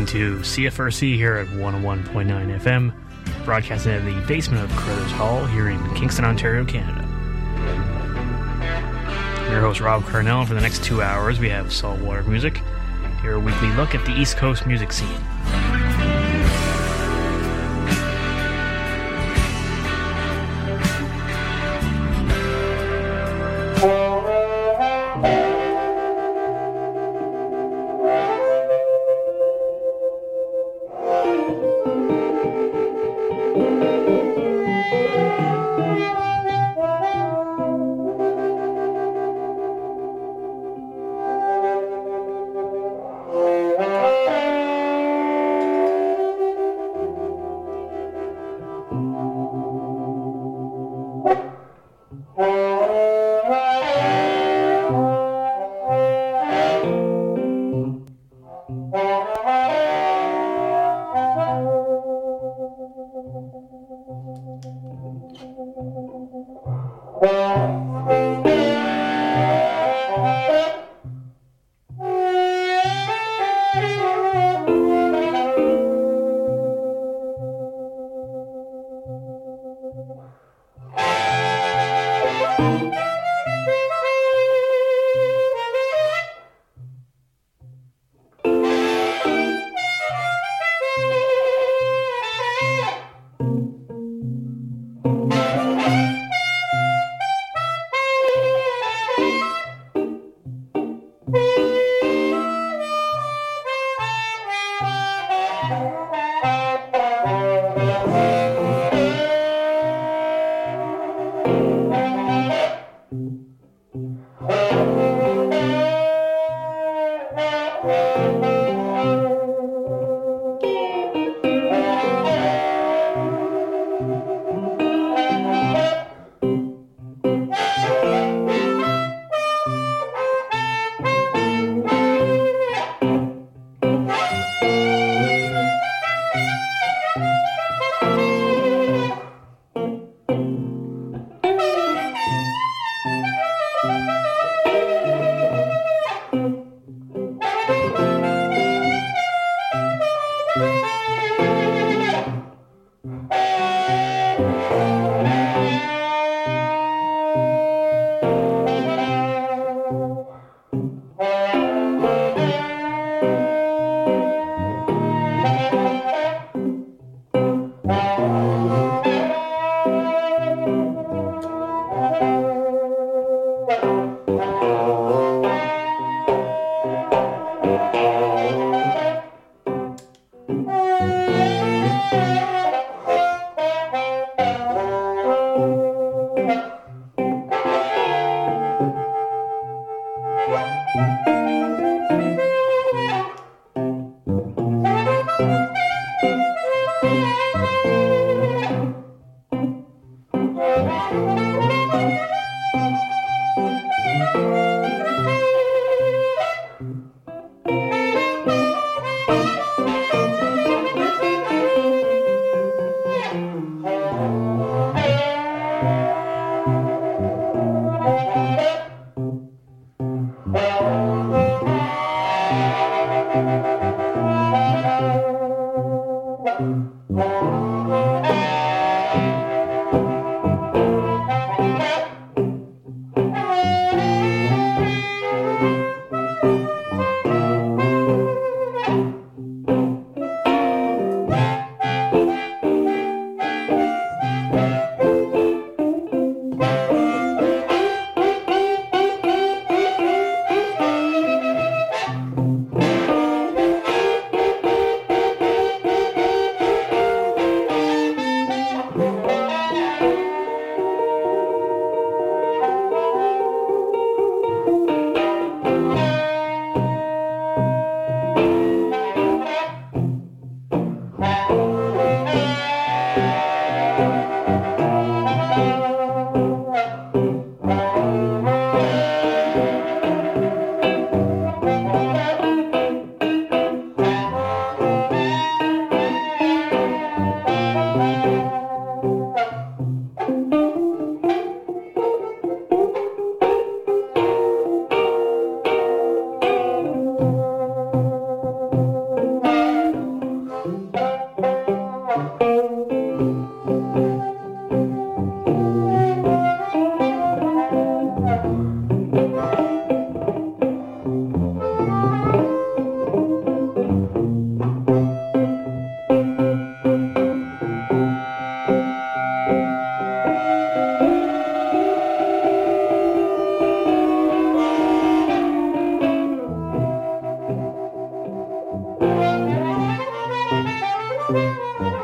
to CFRC here at 101.9 FM, broadcasting at the basement of Carruthers Hall here in Kingston, Ontario, Canada. I'm your host, Rob Carnell, and for the next 2 hours we have Saltwater Music, your weekly look at the East Coast music scene.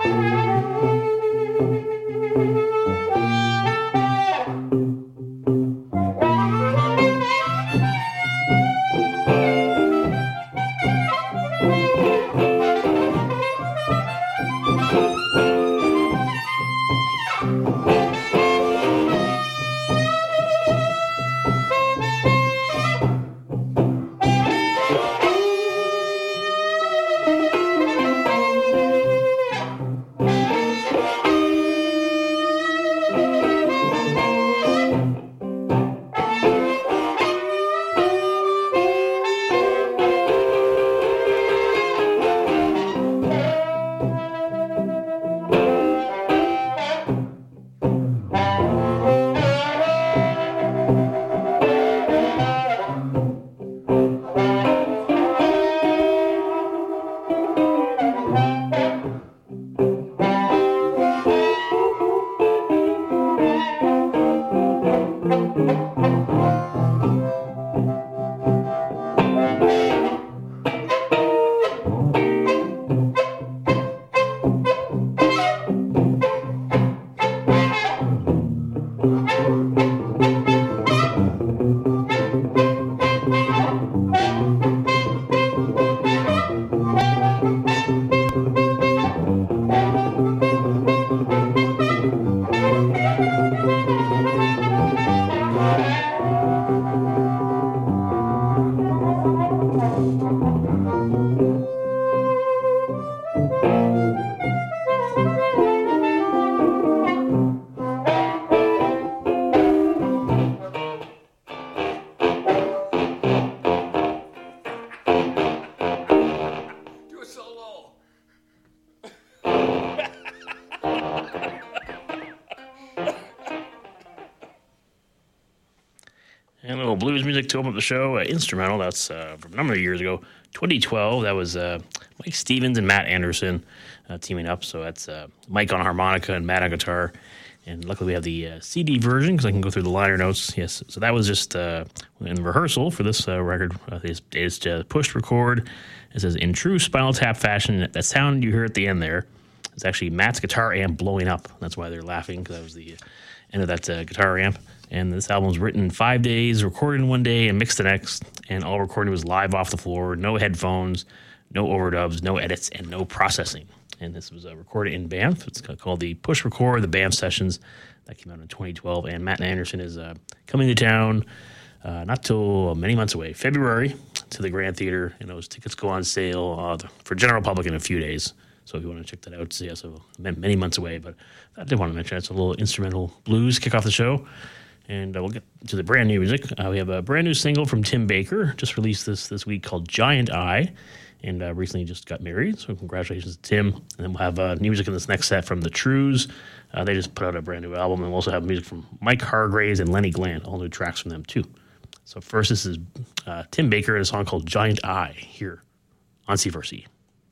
And a little blues music to open up the show. Instrumental, that's from a number of years ago. 2012, that was Mike Stevens and Matt Anderson teaming up. So that's Mike on harmonica and Matt on guitar. And luckily we have the CD version because I can go through the liner notes. Yes, so that was just in rehearsal for this record. It's pushed record. It says, in true Spinal Tap fashion, that sound you hear at the end there is actually Matt's guitar amp blowing up. That's why they're laughing, because that was the end of that guitar amp. And this album was written in 5 days, recorded in 1 day, and mixed the next. And all recording was live off the floor, no headphones, no overdubs, no edits, and no processing. And this was recorded in Banff. It's called the Push Record, the Banff Sessions. That came out in 2012. And Matt Anderson is coming to town not till many months away, February, to the Grand Theater. And those tickets go on sale for general public in a few days. So if you want to check that out, yeah, so many months away. But I did want to mention it's a little instrumental blues kick off the show. And we'll get to the brand new music. We have a brand new single from Tim Baker, just released this week, called Giant Eye, and recently just got married. So congratulations to Tim. And then we'll have new music in this next set from The Trues. They just put out a brand new album. And we'll also have music from Mike Hargraves and Lenny Glenn, all new tracks from them too. So first, this is Tim Baker and a song called Giant Eye here on C4C.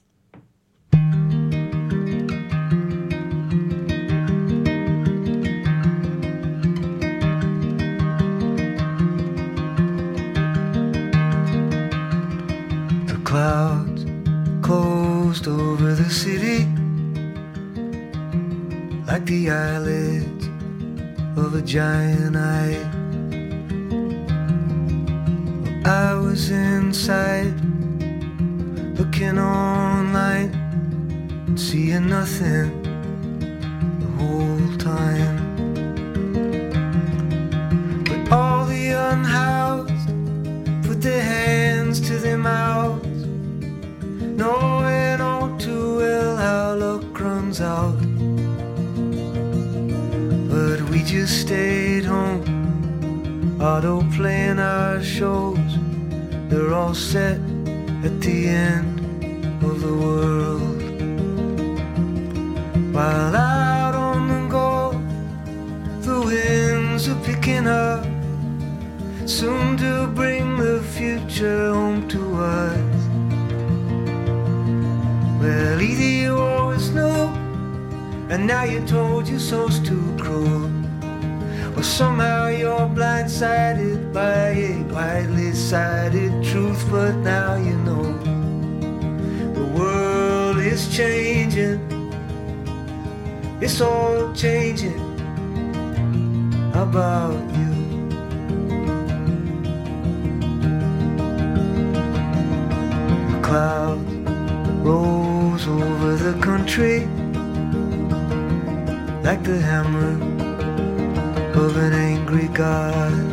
Clouds closed over the city like the eyelids of a giant eye. I was inside looking online and seeing nothing the whole time. But all the unhoused put their hands to their mouths, knowing all too well how luck runs out. But we just stayed home, auto playing our shows. They're all set at the end of the world. While out on the go, the winds are picking up, soon to bring the future home to us. Well, either you always knew, and now you're told your soul's too cruel, or somehow you're blindsided by a widely cited truth. But now you know the world is changing, It's all changing. How about you? A cloud rolls over the country like the hammer of an angry god.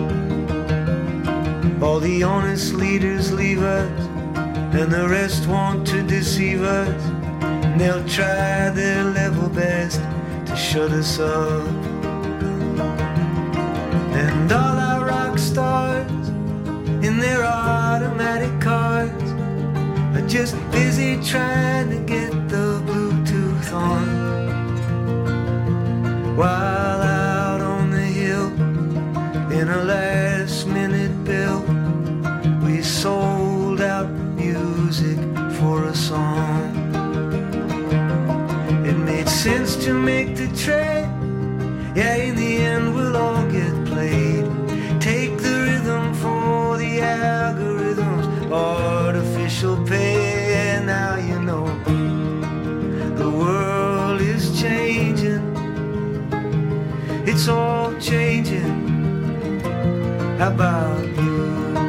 All the honest leaders leave us, and the rest want to deceive us. And they'll try their level best to shut us up. And all our rock stars in their automatic cars are just busy trying to get the Bluetooth on. While out on the hill in a last minute bill, we sold out music for a song. It made sense to make the trade. Yeah, in the end we'll all get played. Take the rhythm for the algorithms, artificial pay. And now you know the world is changing. It's all changing. How about you?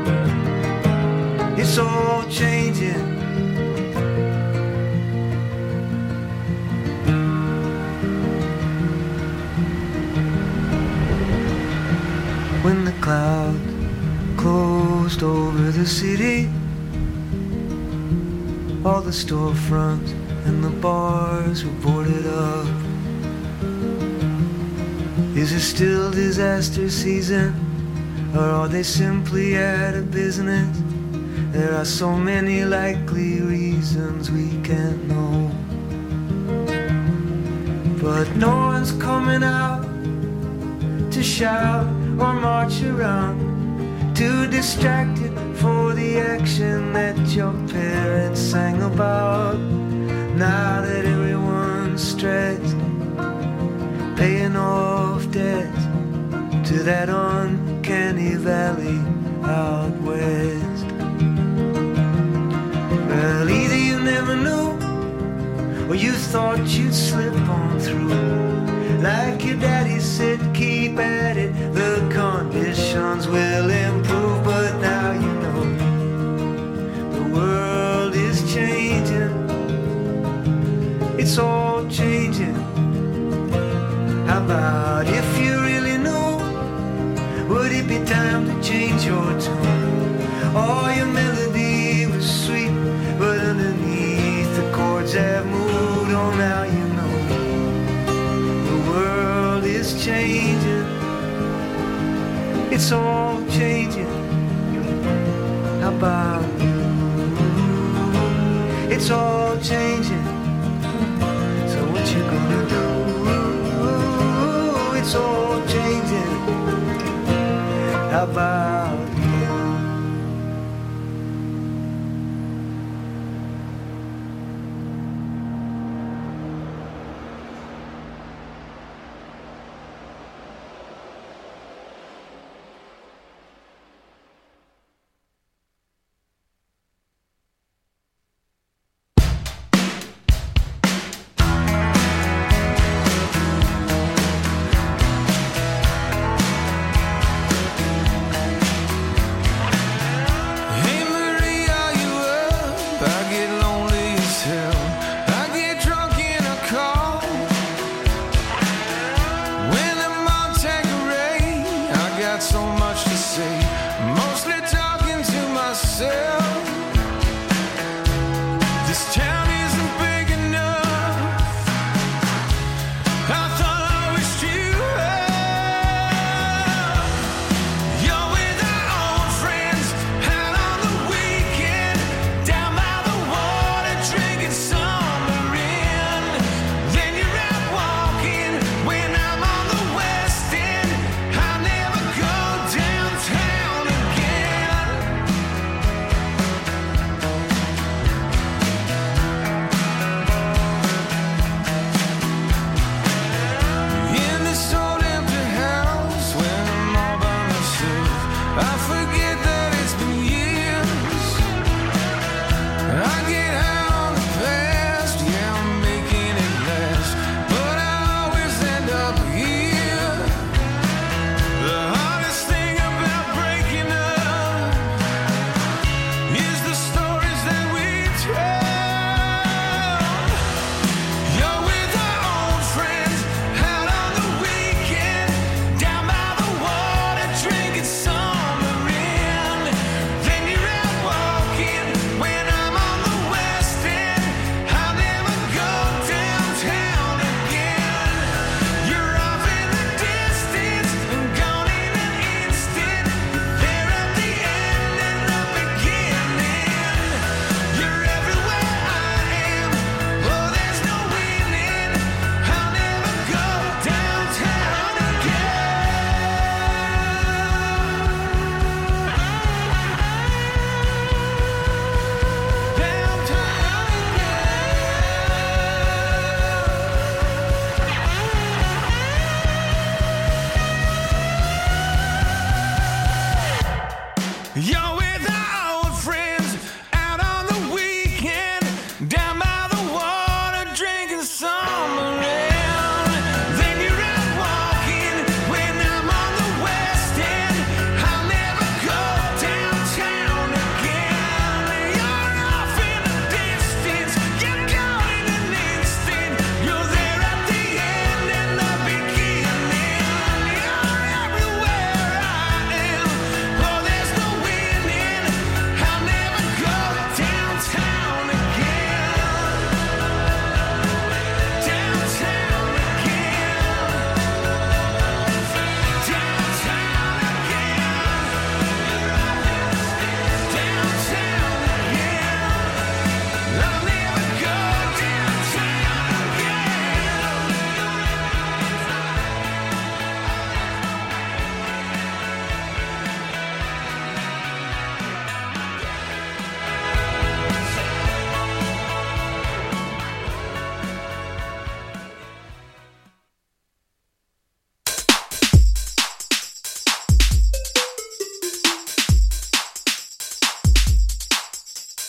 It's all changing. When the clouds closed over the city, all the storefronts and the bars were boarded up. Is it still disaster season, or are they simply out of business? There are so many likely reasons we can't know. But no one's coming out to shout or march around, too distracted for the action that your parents sang about. Now that everyone's stressed, paying off debt to that uncanny valley out west. Well, either you never knew, or you thought you'd slip on through. Like your daddy said, keep at it, the conditions will improve. But now you know the world is changing. It's all changing. How about if you really knew? Would it be time to change your tune? Oh, your melody was sweet, but underneath the chords have moved on. Now you know the world is changing. It's all changing. How about you? It's all changing. So what you gonna do? It's all changing. How about you?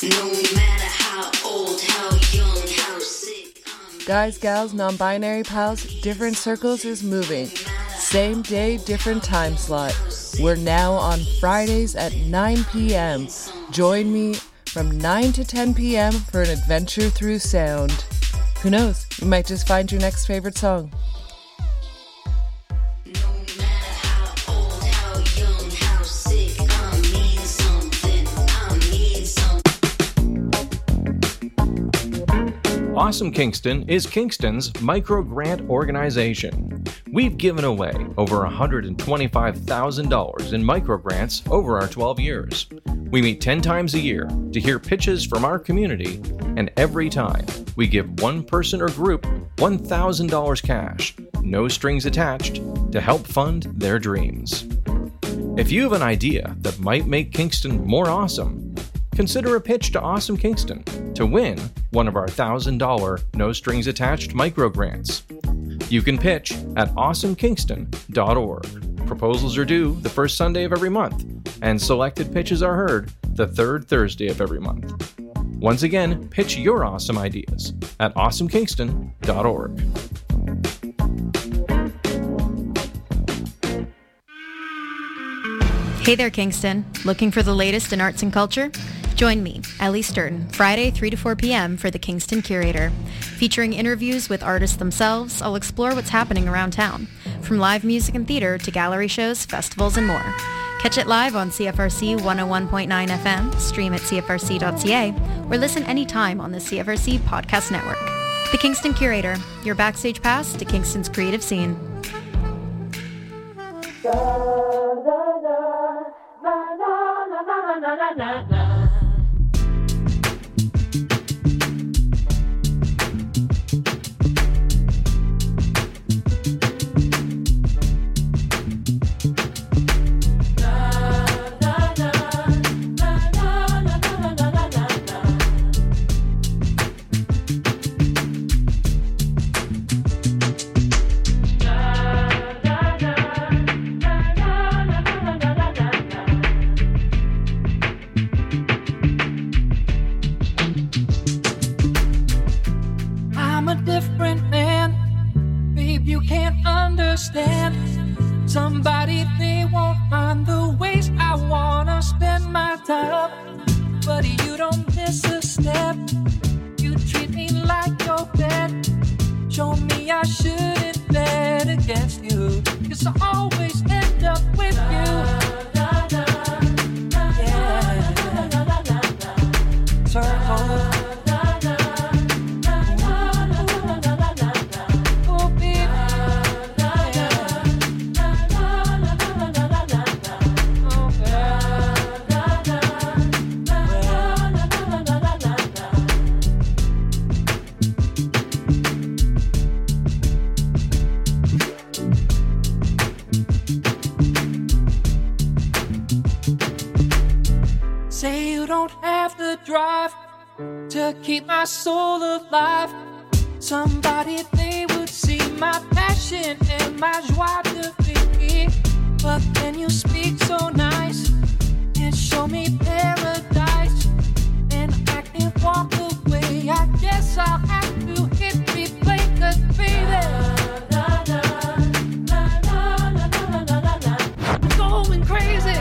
Guys, gals, non-binary pals, Different Circles is moving. Same day, different time slot. We're now on Fridays at 9 p.m. Join me from 9 to 10 p.m. for an adventure through sound. Who knows, you might just find your next favorite song. Awesome Kingston is Kingston's micro-grant organization. We've given away over $125,000 in micro-grants over our 12 years. We meet 10 times a year to hear pitches from our community, and every time we give one person or group $1,000 cash, no strings attached, to help fund their dreams. If you have an idea that might make Kingston more awesome, consider a pitch to Awesome Kingston to win one of our $1,000 no-strings-attached micro-grants. You can pitch at awesomekingston.org. Proposals are due the first Sunday of every month, and selected pitches are heard the third Thursday of every month. Once again, pitch your awesome ideas at awesomekingston.org. Hey there, Kingston. Looking for the latest in arts and culture? Join me, Ellie Sturton, Friday 3 to 4 p.m. for The Kingston Curator. Featuring interviews with artists themselves, I'll explore what's happening around town, from live music and theater to gallery shows, festivals, and more. Catch it live on CFRC 101.9 FM, stream at cfrc.ca, or listen anytime on the CFRC Podcast Network. The Kingston Curator, your backstage pass to Kingston's creative scene. Somebody they won't find the ways I wanna spend my time. But you don't miss a step. You treat me like your pet. Show me I shouldn't bet against you, 'cause I always end up with you. Yeah. Circle. Drive to keep my soul alive. Somebody they would see my passion and my joie de vivre. But then you speak so nice and show me paradise, and I can't walk away. I guess I'll have to hit replay, 'cause baby, I'm going crazy.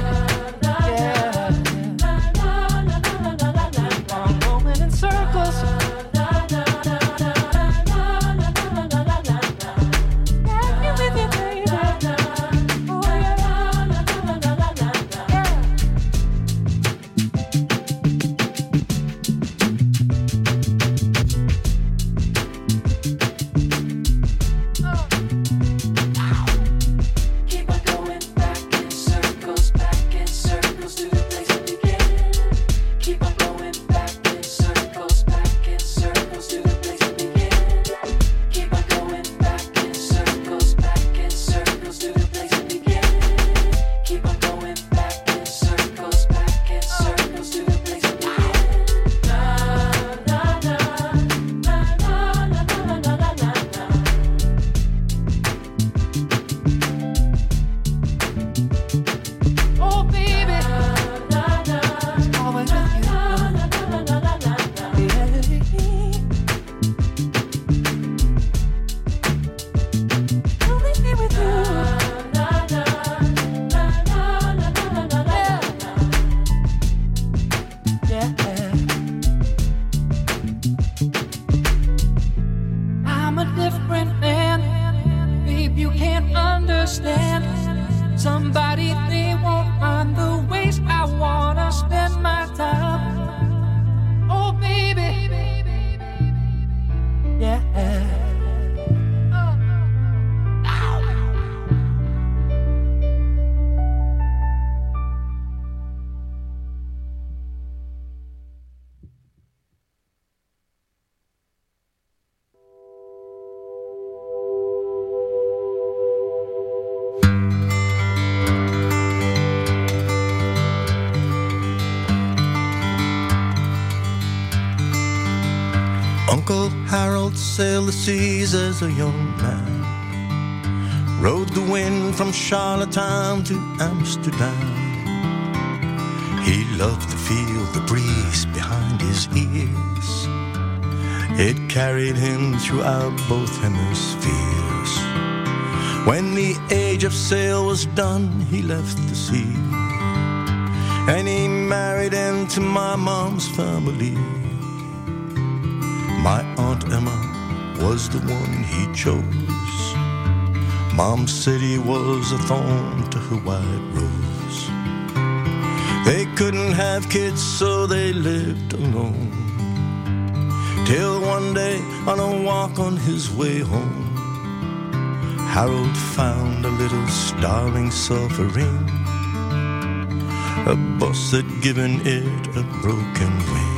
understand. Somebody they won't mind the ways I wanna spend my time. Oh baby, yeah. Uncle Harold sailed the seas as a young man, rode the wind from Charlottetown to Amsterdam. He loved to feel the breeze behind his ears. It carried him throughout both hemispheres. When the age of sail was done, he left the sea, and he married into my mom's family. My Aunt Emma was the one he chose. Mom said he was a thorn to her white rose. They couldn't have kids, so they lived alone, till one day on a walk on his way home, Harold found a little starling suffering. A bus had given it a broken wing.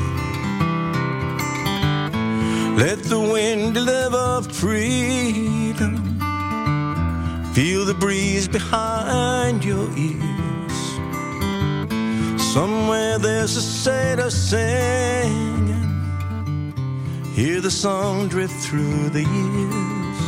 Let the wind deliver freedom. Feel the breeze behind your ears. Somewhere there's a sailor singing. Hear the song drift through the years.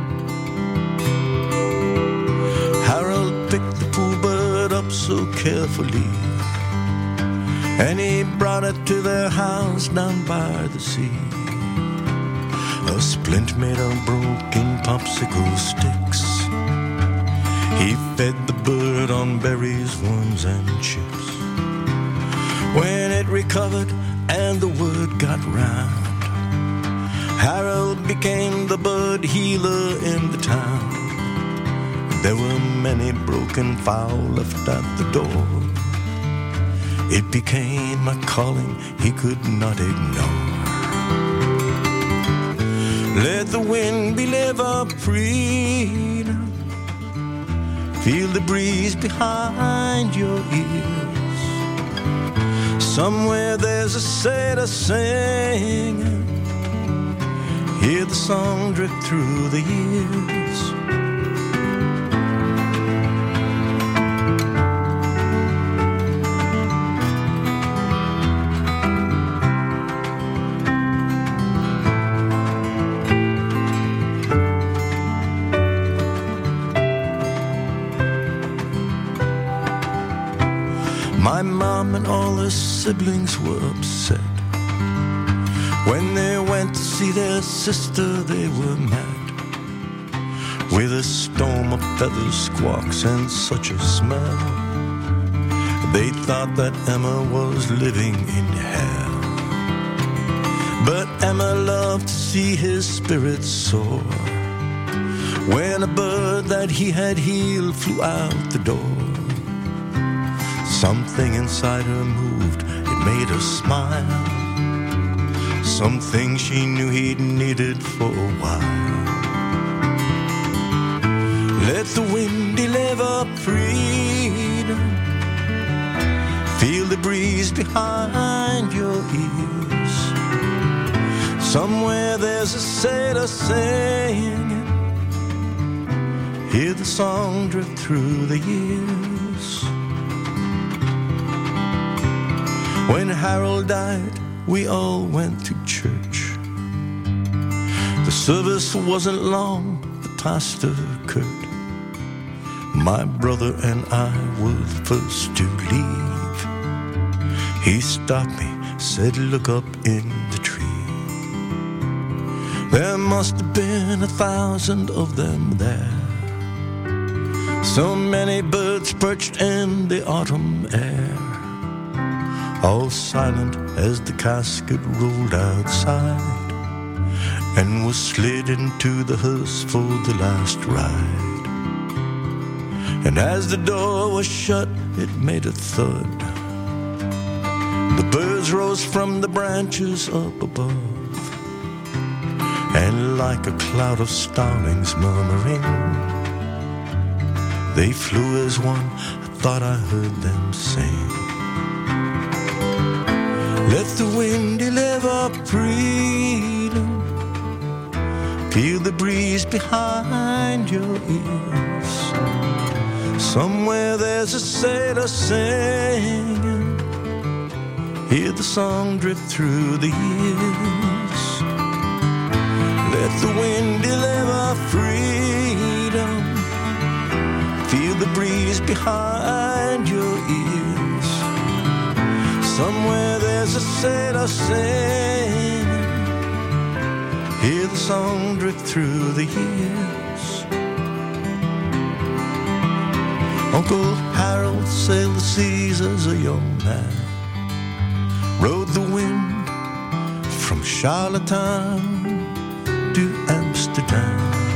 Harold picked the poor bird up so carefully, and he brought it to their house down by the sea. A splint made of broken popsicle sticks. He fed the bird on berries, worms, and chips. When it recovered and the word got round, Harold became the bird healer in the town. There were many broken fowl left at the door. It became a calling he could not ignore. Let the wind deliver freedom. Feel the breeze behind your ears. Somewhere there's a sailor singing. Hear the song drift through the years. My mom and all her siblings were upset. When they went to see their sister, they were mad. With a storm of feathers, squawks, and such a smell, they thought that Emma was living in hell. But Emma loved to see his spirits soar. When a bird that he had healed flew out the door, something inside her moved, it made her smile. Something she knew he'd needed for a while. Let the wind deliver freedom. Feel the breeze behind your ears. Somewhere there's a sailor singing. Hear the song drift through the years. When Harold died, we all went to church. The service wasn't long, the pastor Kurt. My brother and I were the first to leave. He stopped me, said, "Look up in the tree. There must have been 1,000 of them there. So many birds perched in the autumn air, all silent as the casket rolled outside and was slid into the hearse for the last ride. And as the door was shut, it made a thud. The birds rose from the branches up above, and like a cloud of starlings murmuring, they flew as one. I thought I heard them sing. Let the wind deliver freedom, feel the breeze behind your ears. Somewhere there's a sailor singing, hear the song drift through the years. Let the wind deliver freedom, feel the breeze behind your ears. Somewhere there's a sailor singing, hear the song drift through the years. Uncle Harold sailed the seas as a young man, rode the wind from Charlottetown to Amsterdam.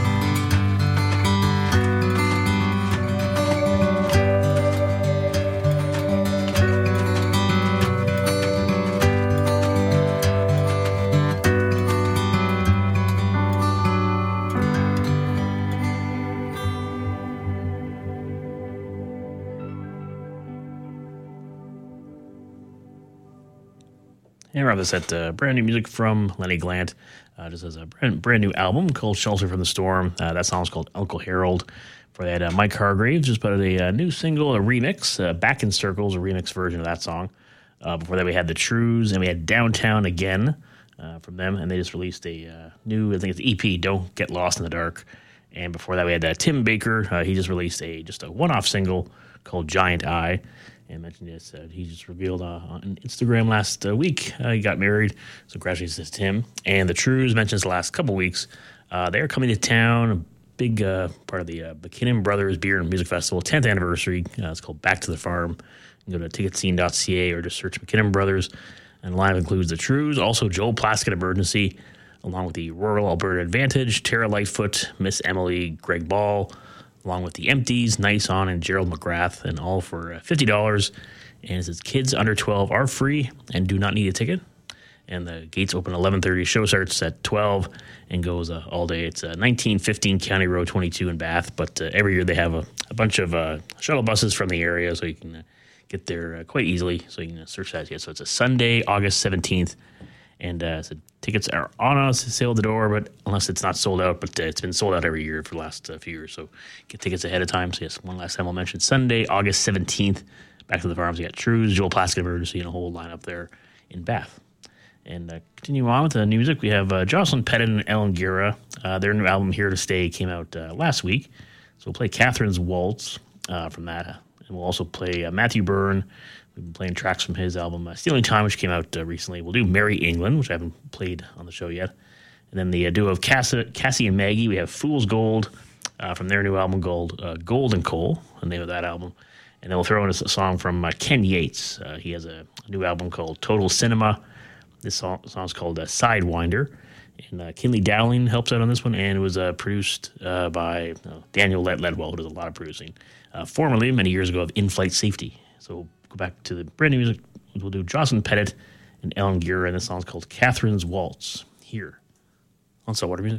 And we're on this at brand new music from Lenny Glant. Just has a brand new album called Shelter from the Storm. That song's called Uncle Harold. For that, Mike Hargraves just put out a new single, a remix, Back in Circles, a remix version of that song. Before that, we had The Trues, and we had Downtown Again from them, and they just released a new, I think it's EP, Don't Get Lost in the Dark. And before that, we had Tim Baker. He just released just a one-off single called Giant Eye. And mentioned this, he just revealed on Instagram last week he got married. So congratulations to him. And the Trues mentioned the last couple weeks. They're coming to town, a big part of the McKinnon Brothers Beer and Music Festival, 10th anniversary. It's called Back to the Farm. You can go to ticketscene.ca or just search McKinnon Brothers. And live includes the Trues, also Joel Plaskett Emergency, along with the Rural Alberta Advantage, Tara Lightfoot, Miss Emily, Greg Ball, along with the Empties, Nice On, and Gerald McGrath, and all for $50. And it says kids under 12 are free and do not need a ticket. And the gates open at 11:30. Show starts at 12 and goes all day. It's 1915 County Road 22 in Bath. But every year they have a bunch of shuttle buses from the area, so you can get there quite easily. So you can search that. So it's a Sunday, August 17th. And so tickets are on sale at the door, but unless it's not sold out. But it's been sold out every year for the last few years. So get tickets ahead of time. So yes, one last time I'll mention Sunday, August 17th. Back to the Farms. You got Trues, Joel Plaskett Emergency, and a whole lineup there in Bath. And continue on with the music. We have Jocelyn Pettit and Ellen Guerra. Their new album, Here to Stay, came out last week. So we'll play Catherine's Waltz from that. And we'll also play Matthew Byrne. We've been playing tracks from his album, Stealing Time, which came out recently. We'll do Merry England, which I haven't played on the show yet. And then the duo of Cassie and Maggie, we have Fool's Gold from their new album called Gold and Coal, the name of that album. And then we'll throw in a song from Ken Yates. He has a new album called Total Cinema. This song's called Sidewinder. And Kinley Dowling helps out on this one, and it was produced by Daniel Ledwell, who does a lot of producing, formerly, many years ago, of In-Flight Safety. So we'll go back to the brand new music. We'll do Jocelyn Pettit and Ellen Guerra, and this song's called Catherine's Waltz, here on Saltwater Music.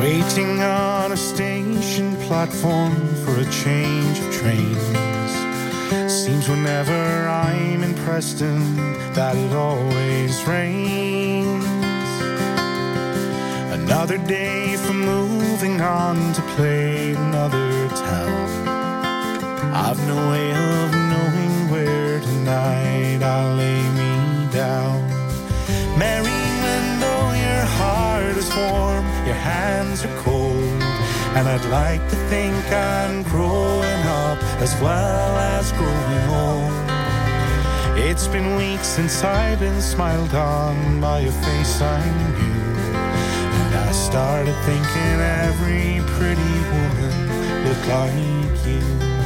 Waiting on a station platform for a change of trains. Seems whenever I'm in Preston that it always rains. Another day for moving on to play another town. I've no way of knowing where tonight I'll lay me down. Mary England, though your heart is warm, your hands are cold, and I'd like to think I'm growing up as well as growing old. It's been weeks since I've been smiled on by a face I knew, and I started thinking every pretty woman looked like you.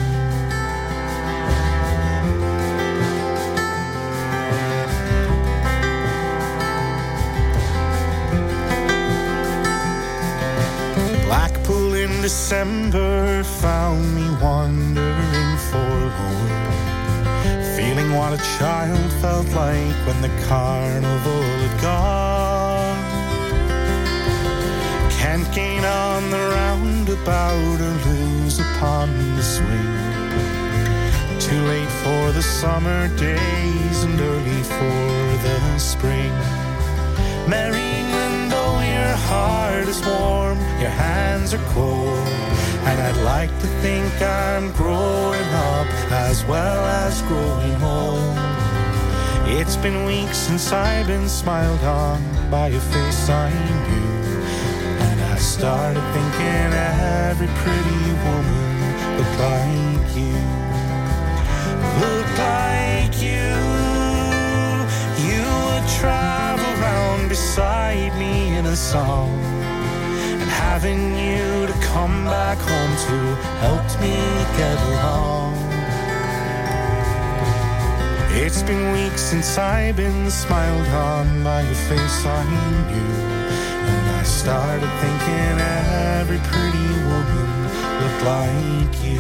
Blackpool in December found me wandering forlorn, feeling what a child felt like when the carnival had gone. Can't gain on the roundabout or lose upon the swing. Too late for the summer days and early for the spring. Merry England, though your heart is warm, your hands are cold, and I'd like to think I'm growing up as well as growing old. It's been weeks since I've been smiled on by a face I knew, and I started thinking every pretty woman looked like you. Looked like you. You would travel round beside me in a song, and having you to come back home to helped me get along. It's been weeks since I've been smiled on by a face I knew, and I started thinking every pretty woman looked like you.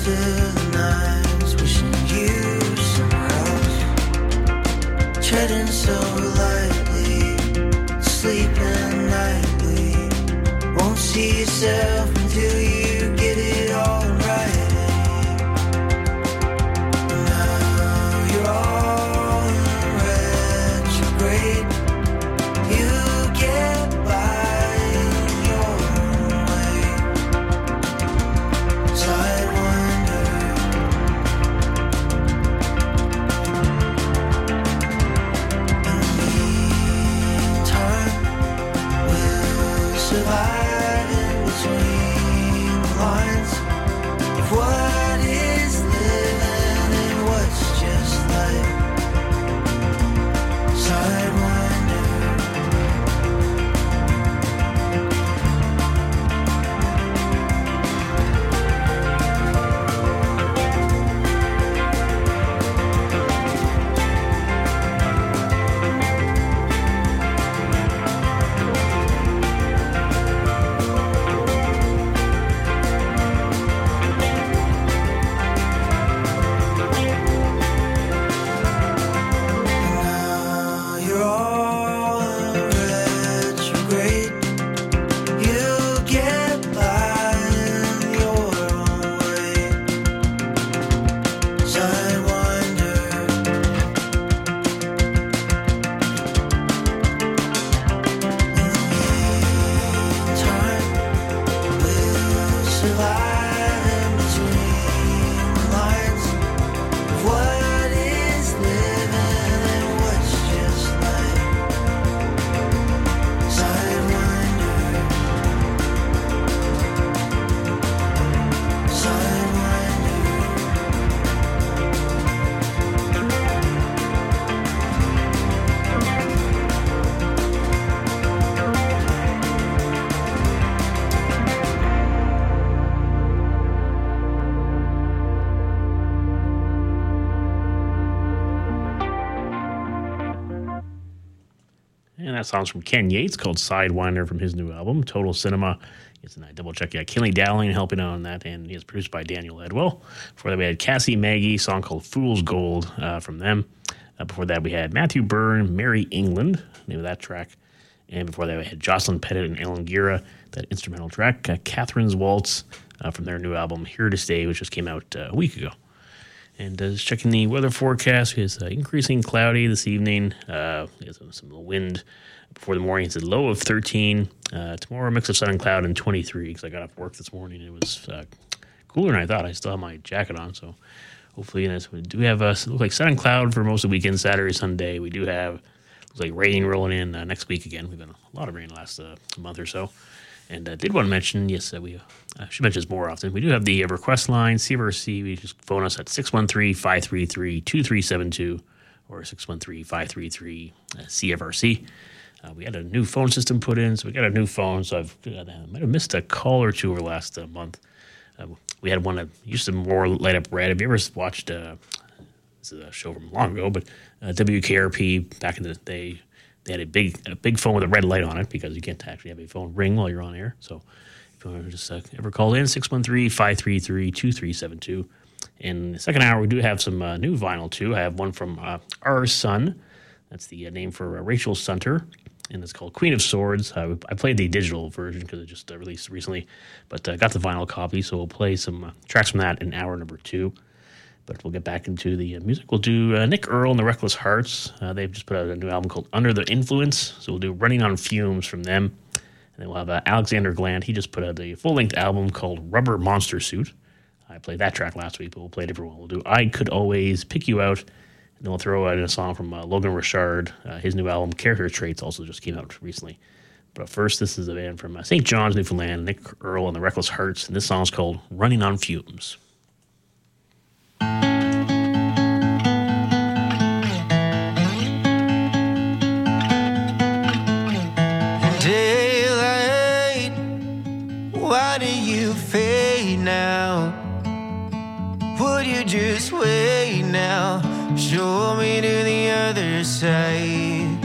after the nights, wishing you somewhere else. Treading so lightly, sleeping nightly. Won't see yourself until you get it all right. Now you're all retrograde. You get by in your own way. So I wonder, in the meantime, we'll survive in between the lines of what is living and what's just life. So I wonder, now you're all retrograde. You get by in your own way. So I wonder, in the meantime, we'll survive in between the lines of what is living and what's just life. So I wonder, so I wonder. And that song's from Ken Yates called Sidewinder from his new album, Total Cinema. Yes, and I double check. Yeah, Kinley Dowling helping out on that, and it's produced by Daniel Edwell. Before that, we had Cassie Maggie, song called Fool's Gold from them. Before that, we had Matthew Byrne, Merry England, name of that track. And before that, we had Jocelyn Pettit and Ellen Gira, that instrumental track, Catherine's Waltz from their new album, Here to Stay, which just came out a week ago. And just checking the weather forecast, it's increasing cloudy this evening. There's some wind before the morning. It's a low of 13. Tomorrow, a mix of sun and cloud and 23 because I got off work this morning. It was cooler than I thought. I still have my jacket on, so hopefully, we do have look like sun and cloud for most of the weekend, Saturday, Sunday. We do have looks like rain rolling in next week again. We've been a lot of rain the last month or so. And did want to mention, yes, we should mention this more often. We do have the request line, CFRC. We just phone us at 613-533-2372 or 613-533-CFRC. We had a new phone system put in, so we got a new phone. So I might have missed a call or two over the last month. We had one that used to more light up red. Have you ever watched, this is a show from long ago, but WKRP back in the day, they had a big phone with a red light on it because you can't actually have a phone ring while you're on air. So if you want to just ever call in, 613-533-2372. In the second hour, we do have some new vinyl, too. I have one from Our Son. That's the name for Rachel Sunter, and it's called Queen of Swords. I played the digital version because it just released recently, but got the vinyl copy, so we'll play some tracks from that in hour number 2. But we'll get back into the music. We'll do Nick Earl and the Reckless Hearts. They've just put out a new album called Under the Influence. So we'll do Running on Fumes from them. And then we'll have Alexander Gland. He just put out a full-length album called Rubber Monster Suit. I played that track last week, but we'll play a different one. We'll do I Could Always Pick You Out. And then we'll throw in a song from Logan Richard. His new album, Character Traits, also just came out recently. But first, this is a band from St. John's, Newfoundland, Nick Earl and the Reckless Hearts. And this song's called Running on Fumes. Daylight, why do you fade now? Would you just wait now? Show me to the other side.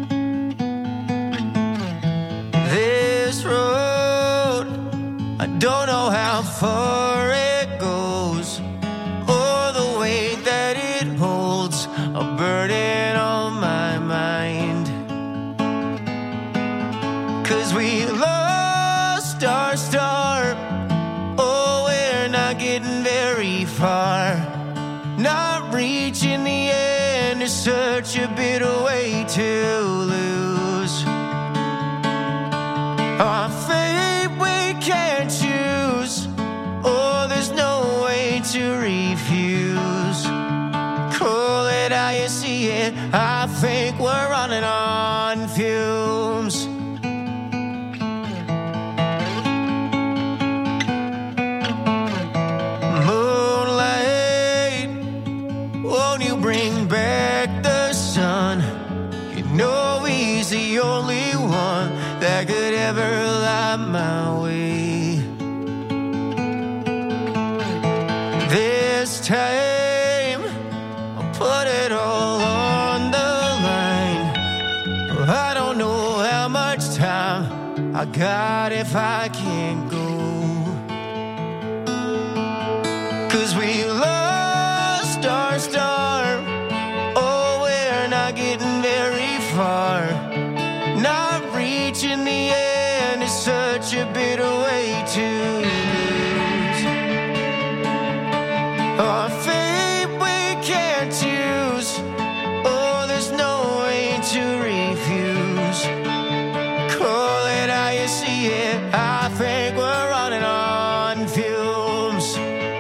This road, I don't know how far it goes. getting very far. Not reaching the end is such a bitter way to lose. Our fate we can't choose. Oh, there's no way to refuse. Call it how you see it. I think we're running on fumes. Moonlight, won't you bring back the sun? You know he's the only one that could ever light my way. This time I'll put it all on the line. I don't know how much time I got if I can't go. 'Cause we lost our star. Oh, we're not getting very far. Not reaching the end is such a bitter way to lose. Our fate we can't choose. Oh, there's no way to refuse. Call it how you see it. I think we're running on fumes.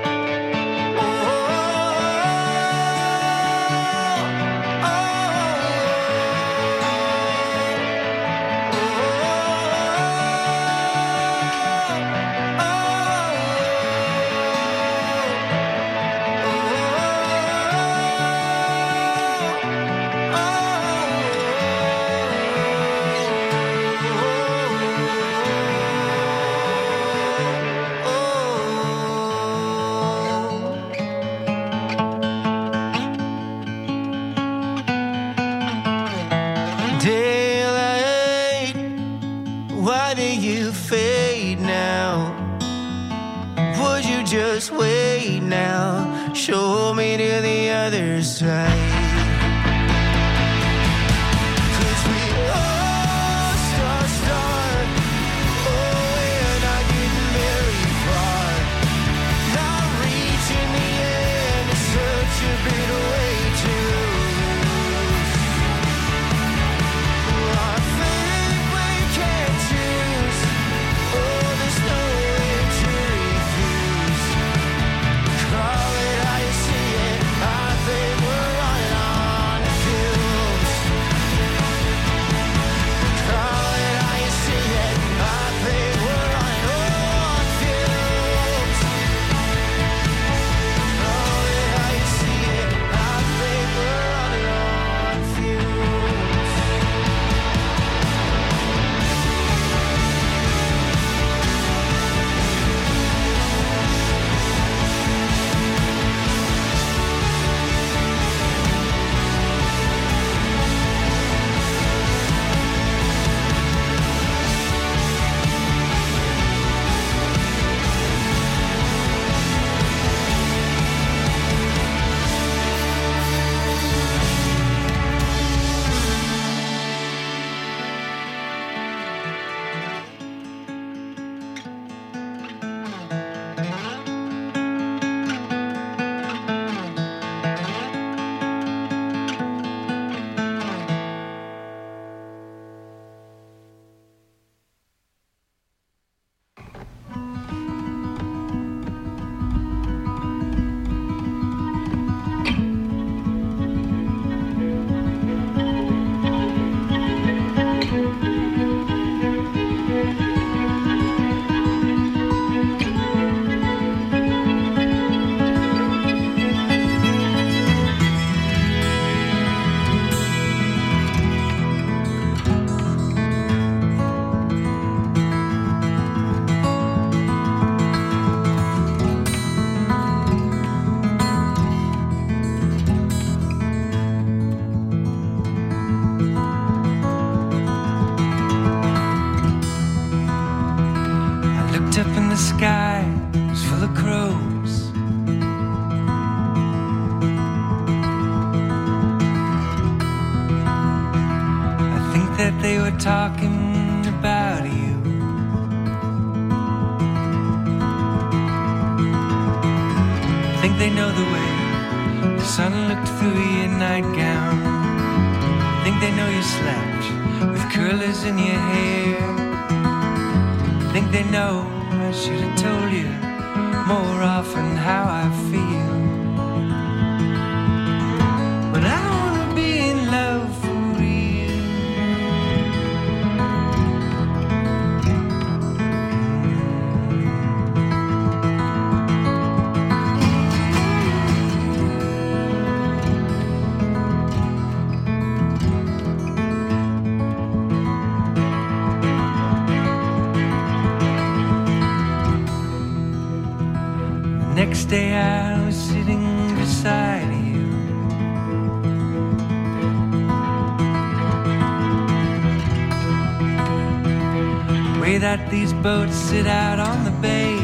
Daylight, why do you fade now? Would you just wait now? Show me to the other side. 'Cause we lost our start. Oh, we're not getting very far. Not reaching the end is such a bitter way to lose. Our fate we can't choose. Oh, there's no way to refuse. Call it how you see it. I think we're running on fumes. Call it how you see it. I think we're running on fumes. Call it how you see it. I think we're running on fumes. I looked up in the sky, it was full of crows. I think that they were talking about you. think they know the way the sun looked through your nightgown. Think they know you slept with curlers in your hair. Think they know I should have told you more often how I feel. But I wanna be in love for real. Next day I was sitting beside you, the way that these boats sit out on the bay.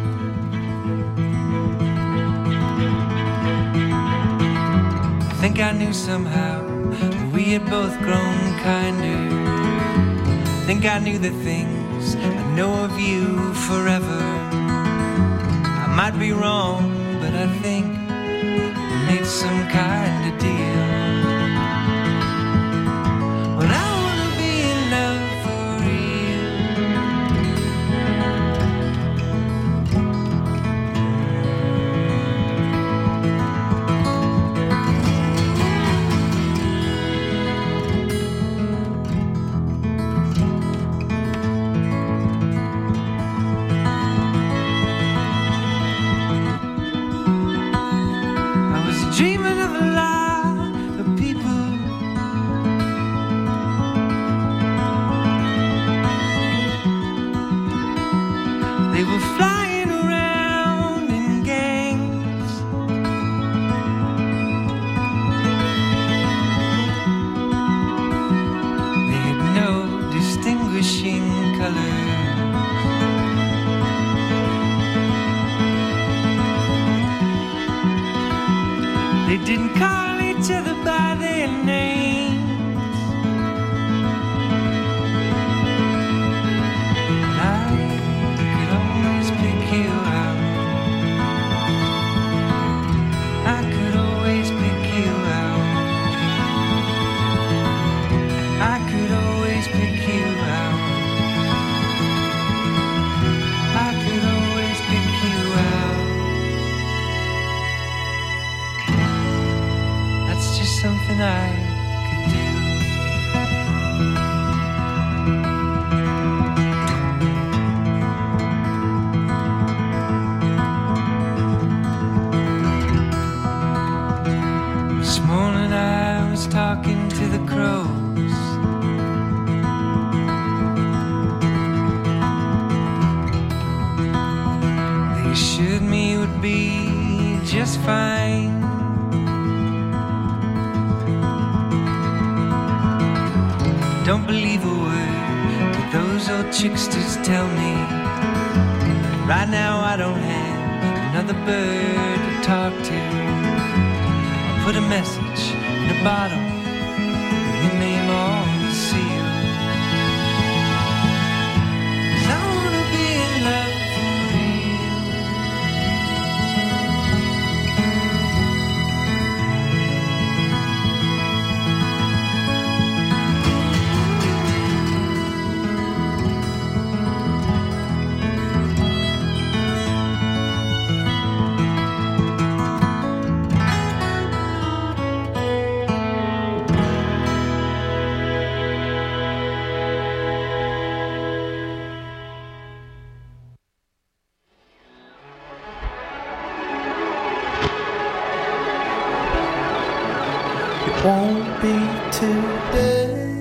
I think I knew somehow that we had both grown kinder. I think I knew the things I know of you forever. Might be wrong, but I think we made some kind of deal. When I wanna be in love for real. Dreaming of a lot of people. They were flying around in gangs. They had no distinguishing colors. They didn't call each other by their names. I could always pick you out. I could always pick you out. I could always pick you out. I could always pick you out. That's just something I could do. This morning I was talking to the crows. They assured me it would be just fine. Don't believe a word that those old chicksters tell me. Right now I don't have another bird to talk to. I'll put a message in a bottle with your name on the seal. 'Cause I wanna be in love for real. Won't be today.